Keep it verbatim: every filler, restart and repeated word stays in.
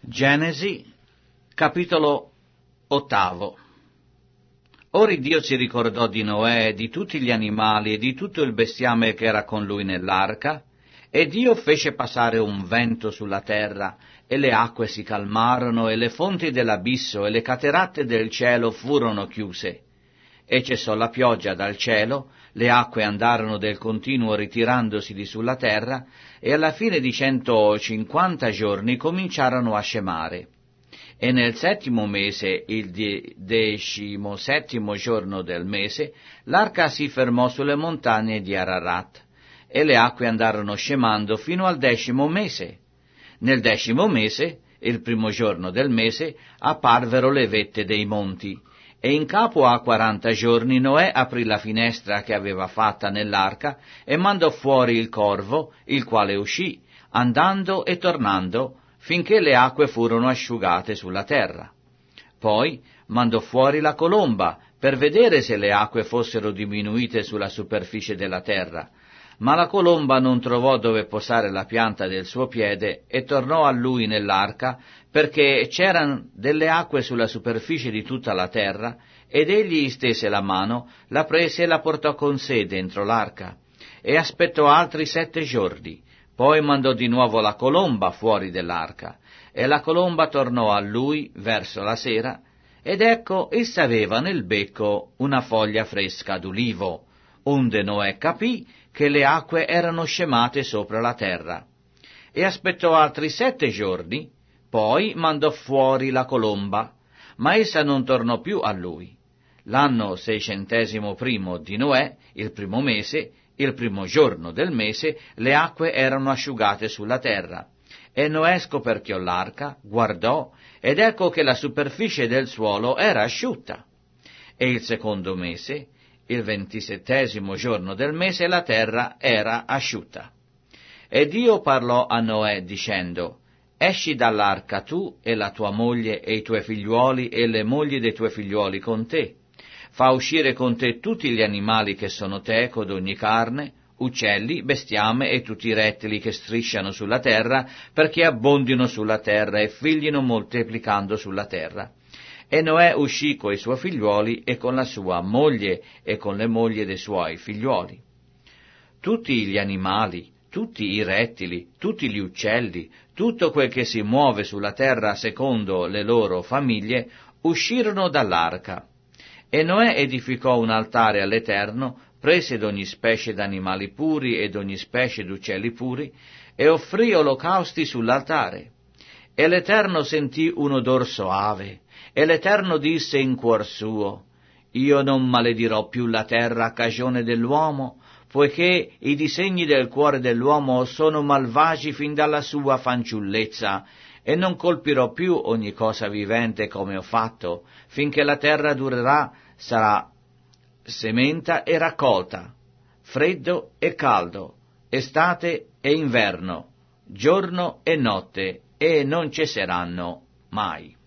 Genesi, capitolo ottavo. Ora Dio si ricordò di Noè e di tutti gli animali e di tutto il bestiame che era con lui nell'arca, e Dio fece passare un vento sulla terra, e le acque si calmarono, e le fonti dell'abisso e le cateratte del cielo furono chiuse. E cessò la pioggia dal cielo, le acque andarono del continuo ritirandosi di sulla terra, e alla fine di centocinquanta giorni cominciarono a scemare. E nel settimo mese, il decimosettimo giorno del mese, l'arca si fermò sulle montagne di Ararat, e le acque andarono scemando fino al decimo mese. Nel decimo mese, il primo giorno del mese, apparvero le vette dei monti, e in capo a quaranta giorni Noè aprì la finestra che aveva fatta nell'arca e mandò fuori il corvo, il quale uscì, andando e tornando, finché le acque furono asciugate sulla terra. Poi mandò fuori la colomba, per vedere se le acque fossero diminuite sulla superficie della terra. Ma la colomba non trovò dove posare la pianta del suo piede e tornò a lui nell'arca, perché c'erano delle acque sulla superficie di tutta la terra, ed egli stese la mano, la prese e la portò con sé dentro l'arca, e aspettò altri sette giorni. Poi mandò di nuovo la colomba fuori dell'arca, e la colomba tornò a lui verso la sera, ed ecco essa aveva nel becco una foglia fresca d'ulivo, onde Noè capì che le acque erano scemate sopra la terra. E aspettò altri sette giorni, poi mandò fuori la colomba, ma essa non tornò più a lui. L'anno seicentesimo primo di Noè, il primo mese, il primo giorno del mese, le acque erano asciugate sulla terra. E Noè scoperchiò l'arca, guardò, ed ecco che la superficie del suolo era asciutta. E il secondo mese, il ventisettesimo giorno del mese, la terra era asciutta. E Dio parlò a Noè dicendo: esci dall'arca tu e la tua moglie e i tuoi figliuoli e le mogli dei tuoi figliuoli con te. Fa uscire con te tutti gli animali che sono teco d'ogni carne, uccelli, bestiame e tutti i rettili che strisciano sulla terra, perché abbondino sulla terra e figlino moltiplicando sulla terra. E Noè uscì coi suoi figliuoli e con la sua moglie e con le mogli dei suoi figliuoli. Tutti gli animali, tutti i rettili, tutti gli uccelli, tutto quel che si muove sulla terra secondo le loro famiglie, uscirono dall'arca. E Noè edificò un altare all'Eterno, prese d'ogni specie d'animali puri e d'ogni specie d'uccelli puri, e offrì olocausti sull'altare. E l'Eterno sentì un odor soave, e l'Eterno disse in cuor suo: io non maledirò più la terra a cagione dell'uomo, poiché i disegni del cuore dell'uomo sono malvagi fin dalla sua fanciullezza, e non colpirò più ogni cosa vivente come ho fatto, finché la terra durerà, sarà sementa e raccolta, freddo e caldo, estate e inverno, giorno e notte, e non cesseranno mai.